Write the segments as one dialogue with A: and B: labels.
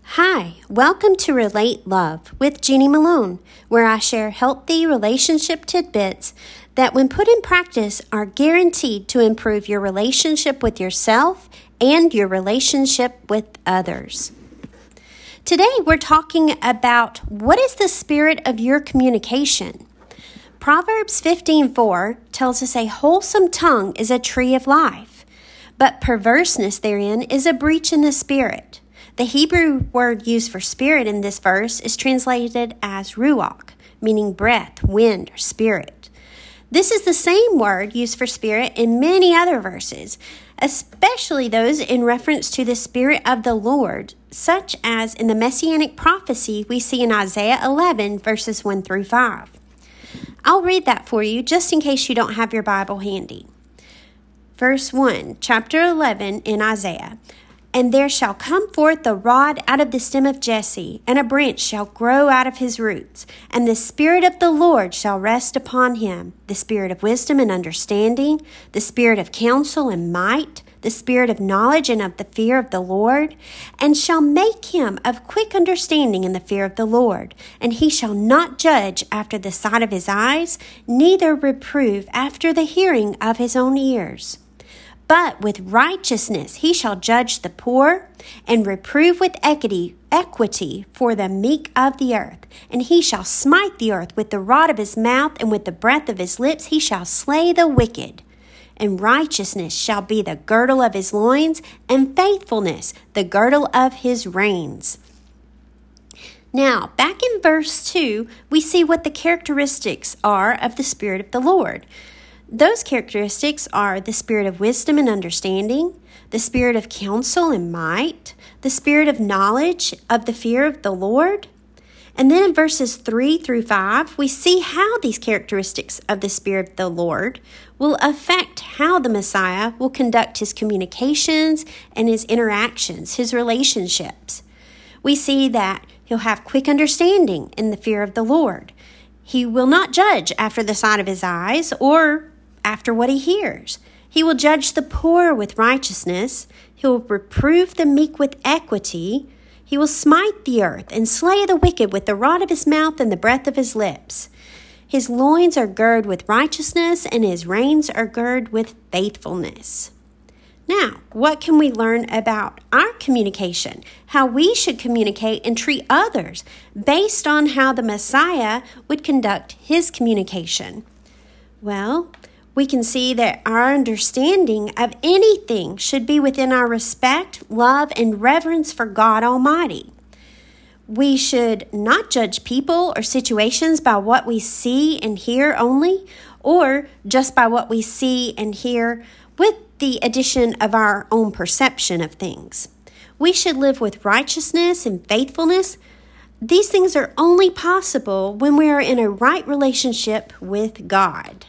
A: Hi, welcome to Relate Love with Jeannie Malone, where I share healthy relationship tidbits that when put in practice are guaranteed to improve your relationship with yourself and your relationship with others. Today we're talking about what is the spirit of your communication. Proverbs 15:4 tells us a wholesome tongue is a tree of life, but perverseness therein is a breach in the spirit. The Hebrew word used for spirit in this verse is translated as ruach, meaning breath, wind, or spirit. This is the same word used for spirit in many other verses, especially those in reference to the Spirit of the Lord, such as in the Messianic prophecy we see in Isaiah 11, verses 1 through 5. I'll read that for you just in case you don't have your Bible handy. Verse 1, chapter 11 in Isaiah. And there shall come forth a rod out of the stem of Jesse, and a branch shall grow out of his roots. And the Spirit of the Lord shall rest upon him, the Spirit of wisdom and understanding, the Spirit of counsel and might, the Spirit of knowledge and of the fear of the Lord, and shall make him of quick understanding in the fear of the Lord. And he shall not judge after the sight of his eyes, neither reprove after the hearing of his own ears. But with righteousness he shall judge the poor, and reprove with equity for the meek of the earth. And he shall smite the earth with the rod of his mouth, and with the breath of his lips he shall slay the wicked. And righteousness shall be the girdle of his loins, and faithfulness the girdle of his reins. Now, back in verse 2, we see what the characteristics are of the Spirit of the Lord. Those characteristics are the spirit of wisdom and understanding, the spirit of counsel and might, the spirit of knowledge, of the fear of the Lord. And then in verses 3 through 5, we see how these characteristics of the Spirit of the Lord will affect how the Messiah will conduct his communications and his interactions, his relationships. We see that he'll have quick understanding in the fear of the Lord. He will not judge after the sight of his eyes or after what he hears. He will judge the poor with righteousness. He will reprove the meek with equity. He will smite the earth and slay the wicked with the rod of his mouth and the breath of his lips. His loins are girded with righteousness, and his reins are girded with faithfulness. Now, what can we learn about our communication? How we should communicate and treat others based on how the Messiah would conduct his communication? Well, we can see that our understanding of anything should be within our respect, love, and reverence for God Almighty. We should not judge people or situations by what we see and hear only, or just by what we see and hear with the addition of our own perception of things. We should live with righteousness and faithfulness. These things are only possible when we are in a right relationship with God.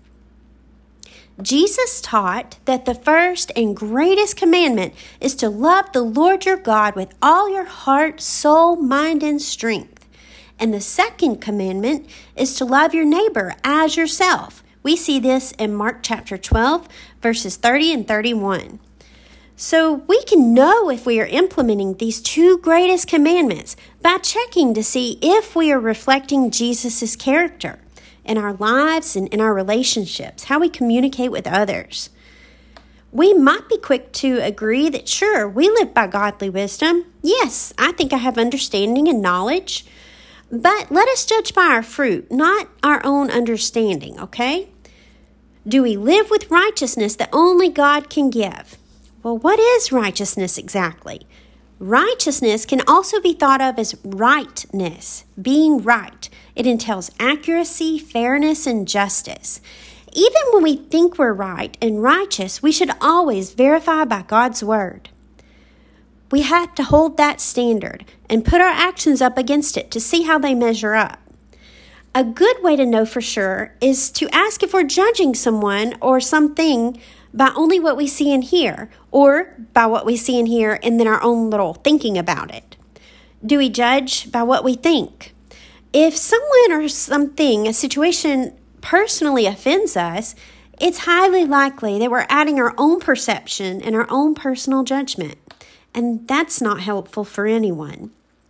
A: Jesus taught that the first and greatest commandment is to love the Lord your God with all your heart, soul, mind, and strength. And the second commandment is to love your neighbor as yourself. We see this in Mark chapter 12, verses 30 and 31. So we can know if we are implementing these two greatest commandments by checking to see if we are reflecting Jesus' character in our lives and in our relationships, how we communicate with others. We might be quick to agree that, sure, we live by godly wisdom. Yes, I think I have understanding and knowledge. But let us judge by our fruit, not our own understanding, okay? Do we live with righteousness that only God can give? Well, what is righteousness exactly? Righteousness can also be thought of as rightness, being right. It entails accuracy, fairness, and justice. Even when we think we're right and righteous, we should always verify by God's word. We have to hold that standard and put our actions up against it to see how they measure up. A good way to know for sure is to ask if we're judging someone or something by only what we see and hear, or by what we see and hear and then our own little thinking about it. Do we judge by what we think? If someone or something, a situation personally offends us, it's highly likely that we're adding our own perception and our own personal judgment. and that's not helpful for anyone.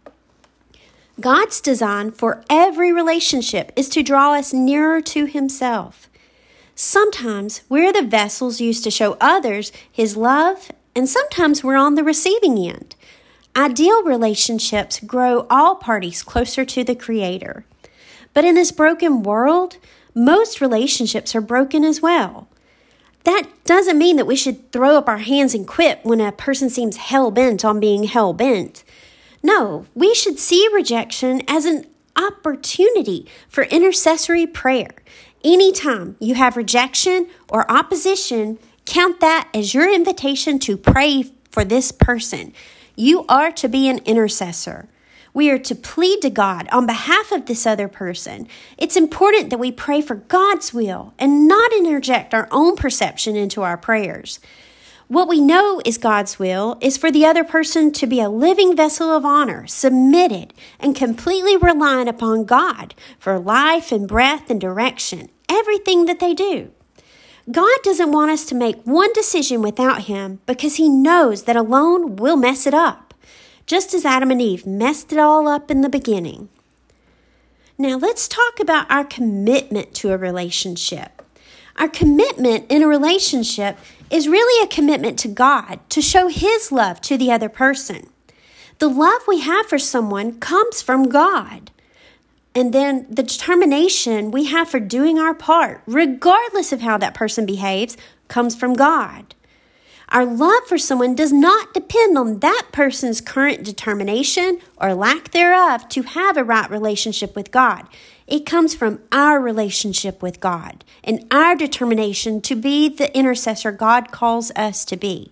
A: God's design for every relationship is to draw us nearer to Himself. Sometimes we're the vessels used to show others His love, and sometimes we're on the receiving end. Ideal relationships grow all parties closer to the Creator. But in this broken world, most relationships are broken as well. That doesn't mean that we should throw up our hands and quit when a person seems hell-bent on being hell-bent. No, we should see rejection as an opportunity for intercessory prayer. Anytime you have rejection or opposition, count that as your invitation to pray for this person. You are to be an intercessor. We are to plead to God on behalf of this other person. It's important that we pray for God's will and not interject our own perception into our prayers. What we know is God's will is for the other person to be a living vessel of honor, submitted and completely reliant upon God for life and breath and direction, everything that they do. God doesn't want us to make one decision without Him because He knows that alone we'll mess it up, just as Adam and Eve messed it all up in the beginning. Now let's talk about our commitment to a relationship. Our commitment in a relationship is really a commitment to God to show His love to the other person. The love we have for someone comes from God. And then the determination we have for doing our part, regardless of how that person behaves, comes from God. Our love for someone does not depend on that person's current determination or lack thereof to have a right relationship with God. It comes from our relationship with God and our determination to be the intercessor God calls us to be.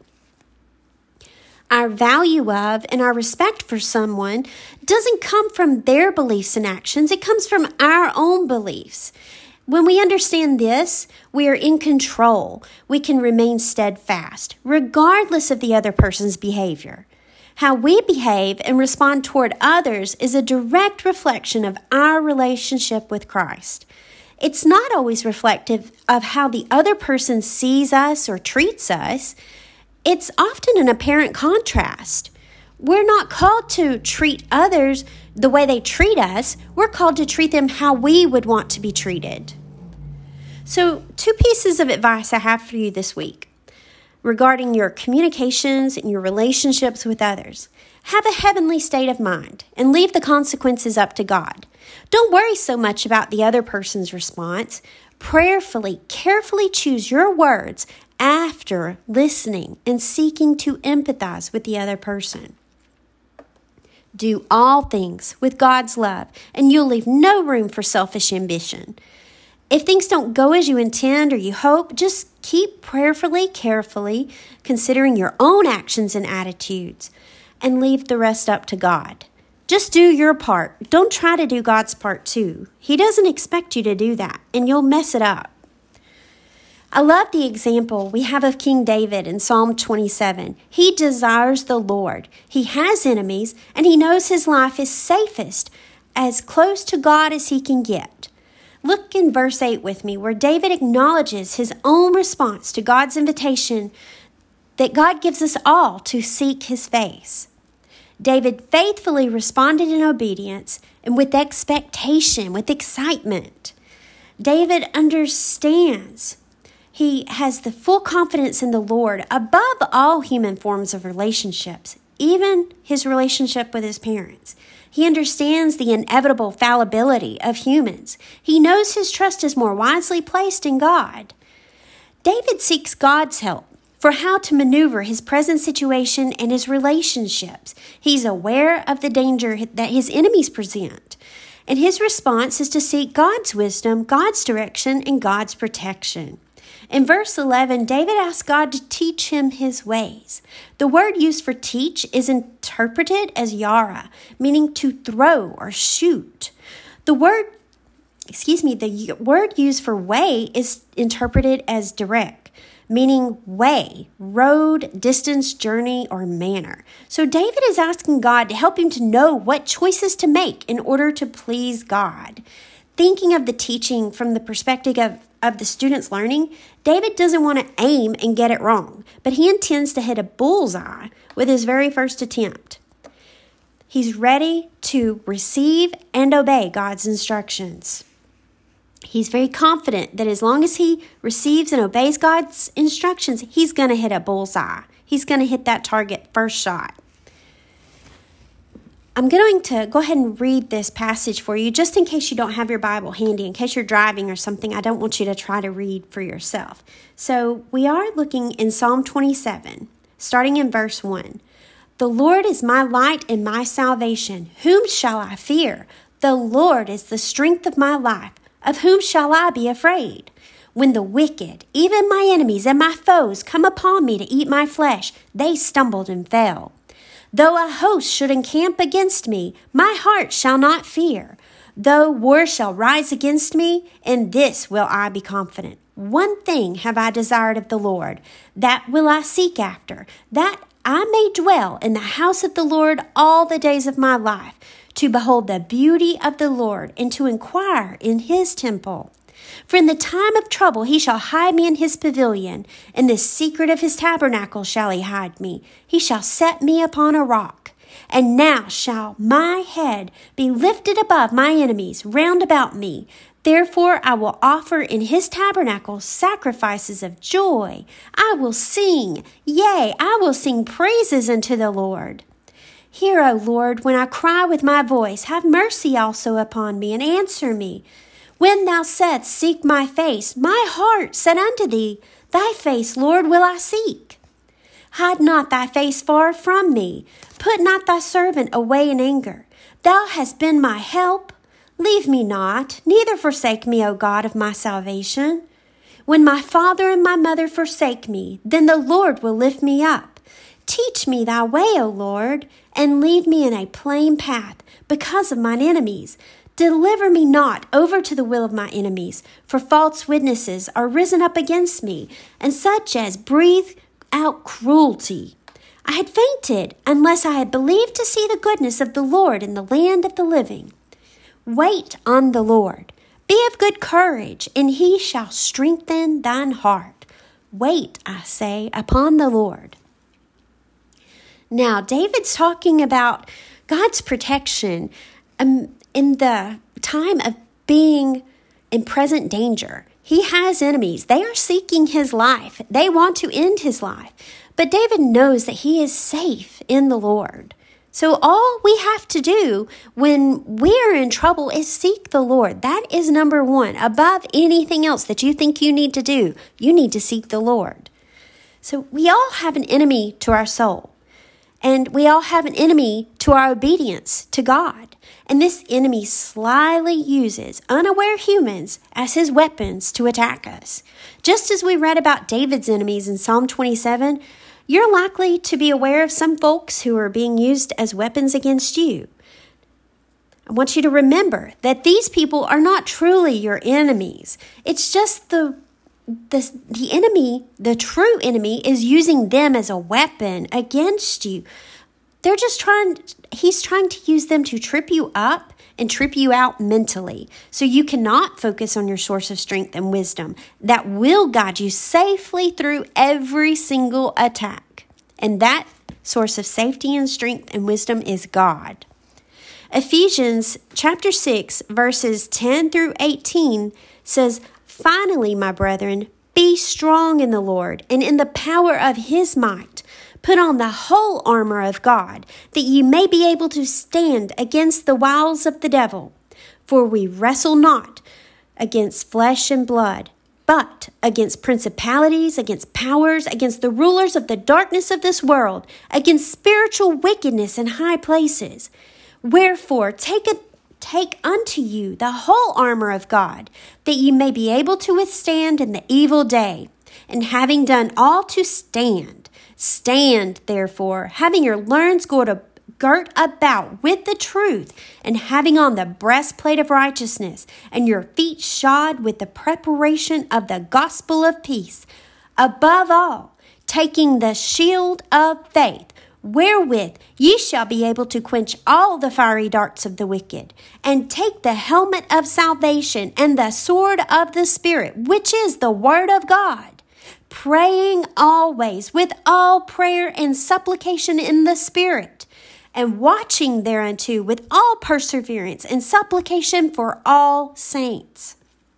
A: Our value of and our respect for someone doesn't come from their beliefs and actions. It comes from our own beliefs. When we understand this, we are in control. We can remain steadfast, regardless of the other person's behavior. How we behave and respond toward others is a direct reflection of our relationship with Christ. It's not always reflective of how the other person sees us or treats us. It's often an apparent contrast. We're not called to treat others the way they treat us. We're called to treat them how we would want to be treated. So, 2 pieces of advice I have for you this week regarding your communications and your relationships with others. Have a heavenly state of mind and leave the consequences up to God. Don't worry so much about the other person's response. Prayerfully, carefully choose your words after listening and seeking to empathize with the other person. Do all things with God's love, and you'll leave no room for selfish ambition. If things don't go as you intend or you hope, just keep prayerfully, carefully considering your own actions and attitudes, and leave the rest up to God. Just do your part. Don't try to do God's part too. He doesn't expect you to do that, and you'll mess it up. I love the example we have of King David in Psalm 27. He desires the Lord. He has enemies, and he knows his life is safest, as close to God as he can get. Look in verse 8 with me, where David acknowledges his own response to God's invitation that God gives us all to seek his face. David faithfully responded in obedience and with expectation, with excitement. David understands. He has the full confidence in the Lord above all human forms of relationships, even his relationship with his parents. He understands the inevitable fallibility of humans. He knows his trust is more wisely placed in God. David seeks God's help for how to maneuver his present situation and his relationships. He's aware of the danger that his enemies present. And his response is to seek God's wisdom, God's direction, and God's protection. In verse 11, David asked God to teach him his ways. The word used for teach is interpreted as yara, meaning to throw or shoot. The word used for way is interpreted as direct, meaning way, road, distance, journey, or manner. So David is asking God to help him to know what choices to make in order to please God. Thinking of the teaching from the perspective of the student's learning, David doesn't want to aim and get it wrong, but he intends to hit a bullseye with his very first attempt. He's ready to receive and obey God's instructions. He's very confident that as long as he receives and obeys God's instructions, he's going to hit a bullseye. He's going to hit that target first shot. I'm going to go ahead and read this passage for you, just in case you don't have your Bible handy, in case you're driving or something. I don't want you to try to read for yourself. So we are looking in Psalm 27, starting in verse 1. The Lord is my light and my salvation. Whom shall I fear? The Lord is the strength of my life. Of whom shall I be afraid? When the wicked, even my enemies and my foes, come upon me to eat my flesh, they stumbled and fell. Though a host should encamp against me, my heart shall not fear. Though war shall rise against me, in this will I be confident. One thing have I desired of the Lord, that will I seek after, that I may dwell in the house of the Lord all the days of my life, to behold the beauty of the Lord, and to inquire in his temple. For in the time of trouble he shall hide me in his pavilion. In the secret of his tabernacle shall he hide me. He shall set me upon a rock. And now shall my head be lifted above my enemies round about me. Therefore I will offer in his tabernacle sacrifices of joy. I will sing, yea, I will sing praises unto the Lord. Hear, O Lord, when I cry with my voice. Have mercy also upon me, and answer me. When thou saidst, seek my face, my heart said unto thee, thy face, Lord, will I seek. Hide not thy face far from me. Put not thy servant away in anger. Thou hast been my help. Leave me not, neither forsake me, O God of my salvation. When my father and my mother forsake me, then the Lord will lift me up. Teach me thy way, O Lord, and lead me in a plain path because of mine enemies. Deliver me not over to the will of my enemies, for false witnesses are risen up against me, and such as breathe out cruelty. I had fainted unless I had believed to see the goodness of the Lord in the land of the living. Wait on the Lord. Be of good courage, and he shall strengthen thine heart. Wait, I say, upon the Lord. Now, David's talking about God's protection in the time of being in present danger. He has enemies. They are seeking his life. They want to end his life. But David knows that he is safe in the Lord. So all we have to do when we're in trouble is seek the Lord. That is number one. Above anything else that you think you need to do, you need to seek the Lord. So we all have an enemy to our soul. And we all have an enemy to our obedience to God. And this enemy slyly uses unaware humans as his weapons to attack us. Just as we read about David's enemies in Psalm 27, you're likely to be aware of some folks who are being used as weapons against you. I want you to remember that these people are not truly your enemies. It's just the enemy, the true enemy, is using them as a weapon against you. He's trying to use them to trip you up and trip you out mentally, so you cannot focus on your source of strength and wisdom that will guide you safely through every single attack. And that source of safety and strength and wisdom is God. Ephesians chapter 6, verses 10 through 18 says, Finally, my brethren, be strong in the Lord and in the power of his might. Put on the whole armor of God, that ye may be able to stand against the wiles of the devil. For we wrestle not against flesh and blood, but against principalities, against powers, against the rulers of the darkness of this world, against spiritual wickedness in high places. Wherefore, take unto you the whole armor of God, that ye may be able to withstand in the evil day, and having done all to stand. Stand, therefore, having your loins girt about with the truth, and having on the breastplate of righteousness, and your feet shod with the preparation of the gospel of peace. Above all, taking the shield of faith, wherewith ye shall be able to quench all the fiery darts of the wicked, and take the helmet of salvation and the sword of the Spirit, which is the word of God, praying always with all prayer and supplication in the Spirit, and watching thereunto with all perseverance and supplication for all saints.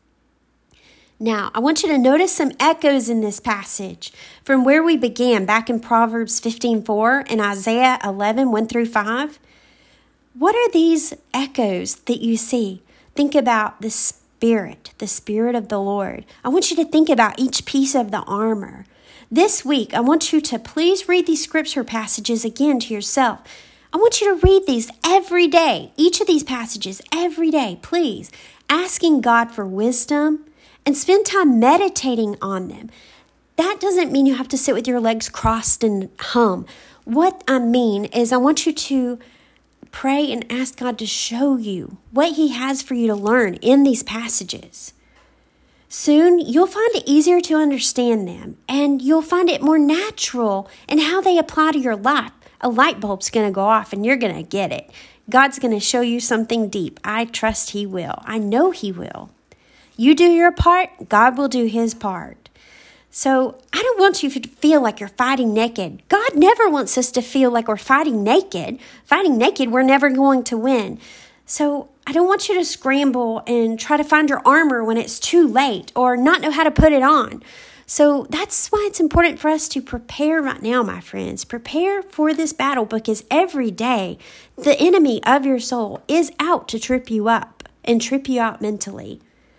A: Now, I want you to notice some echoes in this passage from where we began back in Proverbs 15:4 and Isaiah 11:1 through 5. What are these echoes that you see? Think about the Spirit of the Lord. I want you to think about each piece of the armor. This week, I want you to please read these scripture passages again to yourself. I want you to read these every day, each of these passages every day, please, asking God for wisdom, and spend time meditating on them. That doesn't mean you have to sit with your legs crossed and hum. What I mean is I want you to pray and ask God to show you what He has for you to learn in these passages. Soon, you'll find it easier to understand them, and you'll find it more natural in how they apply to your life. A light bulb's going to go off, and you're going to get it. God's going to show you something deep. I trust He will. I know He will. You do your part, God will do His part. So I don't want you to feel like you're fighting naked. God never wants us to feel like we're fighting naked. Fighting naked, we're never going to win. So I don't want you to scramble and try to find your armor when it's too late or not know how to put it on. So that's why it's important for us to prepare right now, my friends. Prepare for this battle, because every day the enemy of your soul is out to trip you up and trip you out mentally.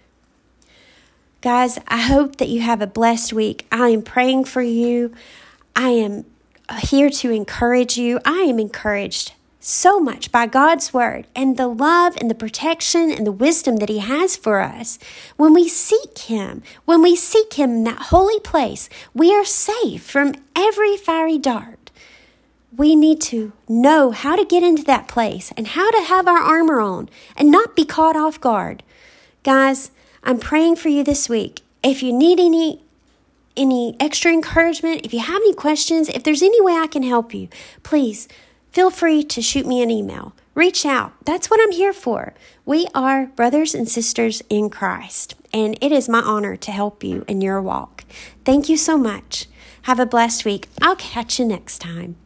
A: Guys, I hope that you have a blessed week. I am praying for you. I am here to encourage you. I am encouraged so much by God's word and the love and the protection and the wisdom that He has for us. When we seek Him in that holy place, we are safe from every fiery dart. We need to know how to get into that place and how to have our armor on and not be caught off guard. Guys, I'm praying for you this week. If you need any extra encouragement, if you have any questions, if there's any way I can help you, please feel free to shoot me an email. Reach out. That's what I'm here for. We are brothers and sisters in Christ, and it is my honor to help you in your walk. Thank you so much. Have a blessed week. I'll catch you next time.